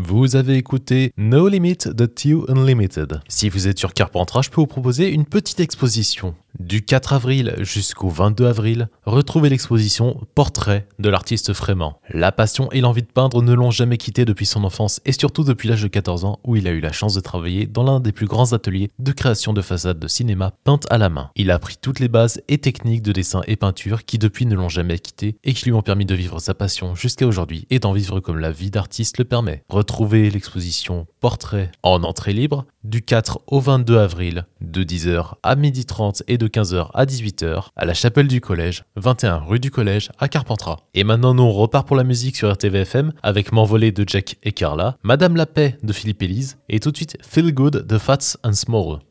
Vous avez écouté No Limit de Tue Unlimited. Si vous êtes sur Carpentras, je peux vous proposer une petite exposition. Du 4 avril jusqu'au 22 avril, retrouvez l'exposition Portrait de l'artiste Frément. La passion et l'envie de peindre ne l'ont jamais quitté depuis son enfance et surtout depuis l'âge de 14 ans où il a eu la chance de travailler dans l'un des plus grands ateliers de création de façades de cinéma peintes à la main. Il a appris toutes les bases et techniques de dessin et peinture qui depuis ne l'ont jamais quitté et qui lui ont permis de vivre sa passion jusqu'à aujourd'hui et d'en vivre comme la vie d'artiste le permet. Retrouvez l'exposition Portrait en entrée libre du 4 au 22 avril de 10h à 12h30 et de 15h à 18h à la chapelle du collège, 21 rue du collège à Carpentras. Et maintenant nous on repart pour la musique sur RTVFM avec M'envoler de Jack et Carla, Madame la Paix de Philippe Élise et tout de suite Feel Good de Fats and Small.